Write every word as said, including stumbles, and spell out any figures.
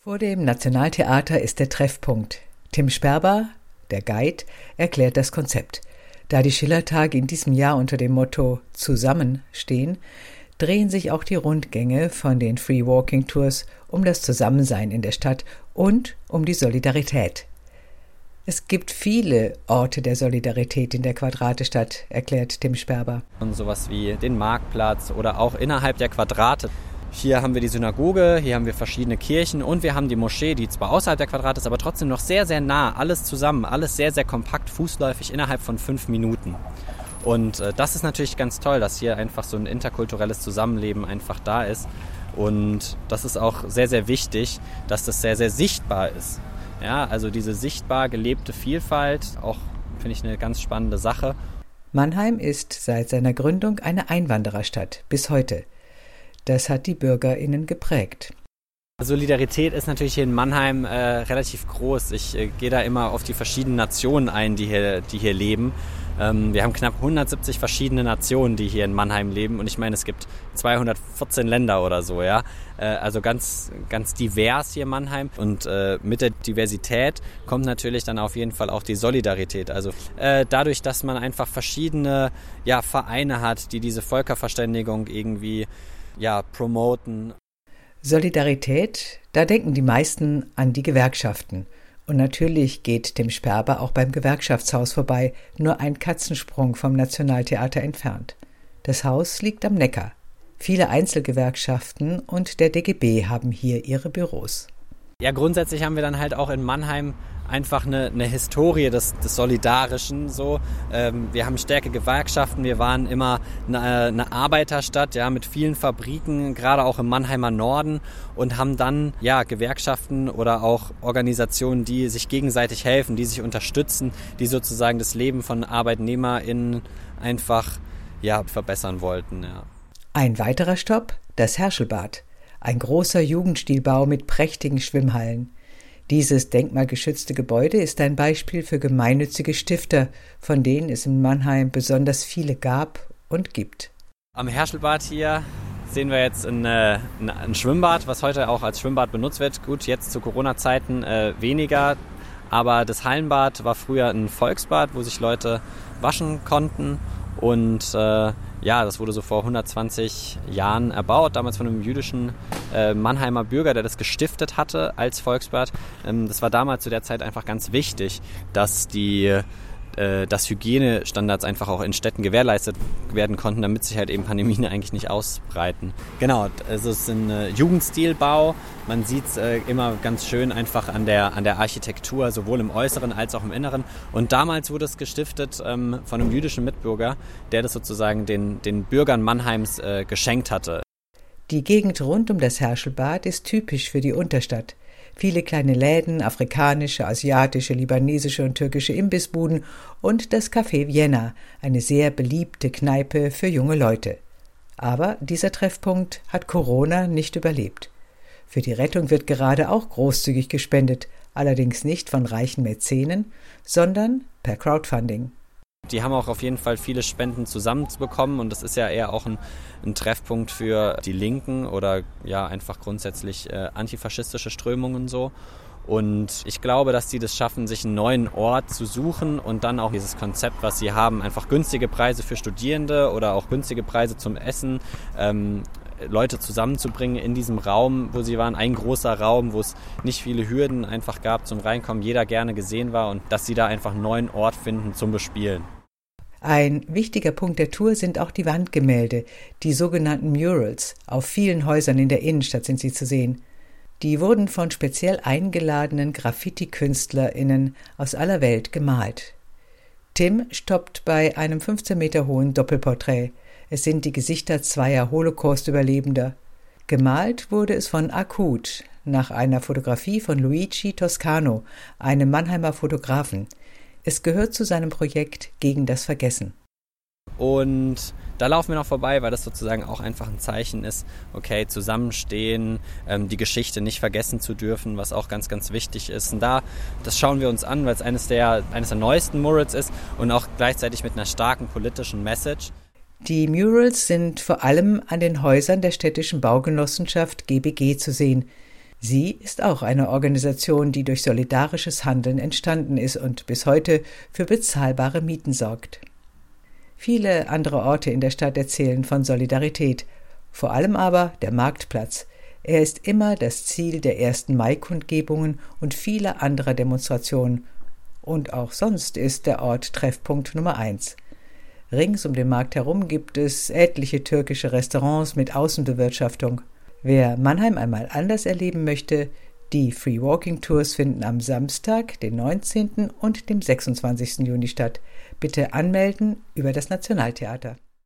Vor dem Nationaltheater ist der Treffpunkt. Tim Sperber, der Guide, erklärt das Konzept. Da die Schillertage in diesem Jahr unter dem Motto »Zusammen« stehen, drehen sich auch die Rundgänge von den Free Walking Tours um das Zusammensein in der Stadt und um die Solidarität. Es gibt viele Orte der Solidarität in der Quadratestadt, erklärt Tim Sperber. Und sowas wie den Marktplatz oder auch innerhalb der Quadrate. Hier haben wir die Synagoge, hier haben wir verschiedene Kirchen und wir haben die Moschee, die zwar außerhalb der Quadrate ist, aber trotzdem noch sehr, sehr nah, alles zusammen, alles sehr, sehr kompakt, fußläufig innerhalb von fünf Minuten. Und äh, das ist natürlich ganz toll, dass hier einfach so ein interkulturelles Zusammenleben einfach da ist. Und das ist auch sehr, sehr wichtig, dass das sehr, sehr sichtbar ist. Ja, also diese sichtbar gelebte Vielfalt, auch finde ich eine ganz spannende Sache. Mannheim ist seit seiner Gründung eine Einwandererstadt, bis heute. Das hat die BürgerInnen geprägt. Solidarität ist natürlich hier in Mannheim äh, relativ groß. Ich äh, gehe da immer auf die verschiedenen Nationen ein, die hier, die hier leben. Ähm, wir haben knapp hundertsiebzig verschiedene Nationen, die hier in Mannheim leben. Und ich meine, es gibt zweihundertvierzehn Länder oder so, ja. Äh, also ganz, ganz divers hier in Mannheim. Und äh, mit der Diversität kommt natürlich dann auf jeden Fall auch die Solidarität. Also äh, dadurch, dass man einfach verschiedene ja, Vereine hat, die diese Völkerverständigung irgendwie ja, promoten. Solidarität, da denken die meisten an die Gewerkschaften. Und natürlich geht Tim Sperber auch beim Gewerkschaftshaus vorbei, nur ein Katzensprung vom Nationaltheater entfernt. Das Haus liegt am Neckar. Viele Einzelgewerkschaften und der D G B haben hier ihre Büros. Ja, grundsätzlich haben wir dann halt auch in Mannheim einfach eine, eine Historie des, des Solidarischen. So. Ähm, wir haben starke Gewerkschaften, wir waren immer eine, eine Arbeiterstadt, ja, mit vielen Fabriken, gerade auch im Mannheimer Norden und haben dann ja, Gewerkschaften oder auch Organisationen, die sich gegenseitig helfen, die sich unterstützen, die sozusagen das Leben von ArbeitnehmerInnen einfach ja, verbessern wollten. Ja. Ein weiterer Stopp, das Herschelbad. Ein großer Jugendstilbau mit prächtigen Schwimmhallen. Dieses denkmalgeschützte Gebäude ist ein Beispiel für gemeinnützige Stifter, von denen es in Mannheim besonders viele gab und gibt. Am Herschelbad hier sehen wir jetzt ein, äh, ein Schwimmbad, was heute auch als Schwimmbad benutzt wird. Gut, jetzt zu Corona-Zeiten äh, weniger, aber das Hallenbad war früher ein Volksbad, wo sich Leute waschen konnten. Und äh, ja, das wurde so vor hundertzwanzig Jahren erbaut, damals von einem jüdischen äh, Mannheimer Bürger, der das gestiftet hatte als Volksbad. Ähm, das war damals zu der Zeit einfach ganz wichtig, dass die äh, dass Hygienestandards einfach auch in Städten gewährleistet werden konnten, damit sich halt eben Pandemien eigentlich nicht ausbreiten. Genau, also es ist ein äh, Jugendstilbau. Man sieht es äh, immer ganz schön einfach an der, an der Architektur, sowohl im Äußeren als auch im Inneren. Und damals wurde es gestiftet ähm, von einem jüdischen Mitbürger, der das sozusagen den, den Bürgern Mannheims äh, geschenkt hatte. Die Gegend rund um das Herschelbad ist typisch für die Unterstadt. Viele kleine Läden, afrikanische, asiatische, libanesische und türkische Imbissbuden und das Café Vienna, eine sehr beliebte Kneipe für junge Leute. Aber dieser Treffpunkt hat Corona nicht überlebt. Für die Rettung wird gerade auch großzügig gespendet, allerdings nicht von reichen Mäzenen, sondern per Crowdfunding. Die haben auch auf jeden Fall viele Spenden zusammenbekommen und das ist ja eher auch ein, ein Treffpunkt für die Linken oder ja einfach grundsätzlich äh, antifaschistische Strömungen so. Und ich glaube, dass die das schaffen, sich einen neuen Ort zu suchen und dann auch dieses Konzept, was sie haben, einfach günstige Preise für Studierende oder auch günstige Preise zum Essen, ähm, Leute zusammenzubringen in diesem Raum, wo sie waren, ein großer Raum, wo es nicht viele Hürden einfach gab zum Reinkommen, jeder gerne gesehen war und dass sie da einfach einen neuen Ort finden zum Bespielen. Ein wichtiger Punkt der Tour sind auch die Wandgemälde, die sogenannten Murals. Auf vielen Häusern in der Innenstadt sind sie zu sehen. Die wurden von speziell eingeladenen Graffiti-KünstlerInnen aus aller Welt gemalt. Tim stoppt bei einem fünfzehn Meter hohen Doppelporträt. Es sind die Gesichter zweier Holocaust-Überlebender. Gemalt wurde es von Akut, nach einer Fotografie von Luigi Toscano, einem Mannheimer Fotografen. Es gehört zu seinem Projekt Gegen das Vergessen. Und da laufen wir noch vorbei, weil das sozusagen auch einfach ein Zeichen ist, okay, zusammenstehen, ähm, die Geschichte nicht vergessen zu dürfen, was auch ganz, ganz wichtig ist. Und da, das schauen wir uns an, weil es eines der, eines der neuesten Murals ist und auch gleichzeitig mit einer starken politischen Message. Die Murals sind vor allem an den Häusern der städtischen Baugenossenschaft G B G zu sehen. Sie ist auch eine Organisation, die durch solidarisches Handeln entstanden ist und bis heute für bezahlbare Mieten sorgt. Viele andere Orte in der Stadt erzählen von Solidarität, vor allem aber der Marktplatz. Er ist immer das Ziel der ersten Mai-Kundgebungen und vieler anderer Demonstrationen. Und auch sonst ist der Ort Treffpunkt Nummer eins. Rings um den Markt herum gibt es etliche türkische Restaurants mit Außenbewirtschaftung. Wer Mannheim einmal anders erleben möchte, die Free Walking Tours finden am Samstag, den neunzehnten und dem sechsundzwanzigsten Juni statt. Bitte anmelden über das Nationaltheater.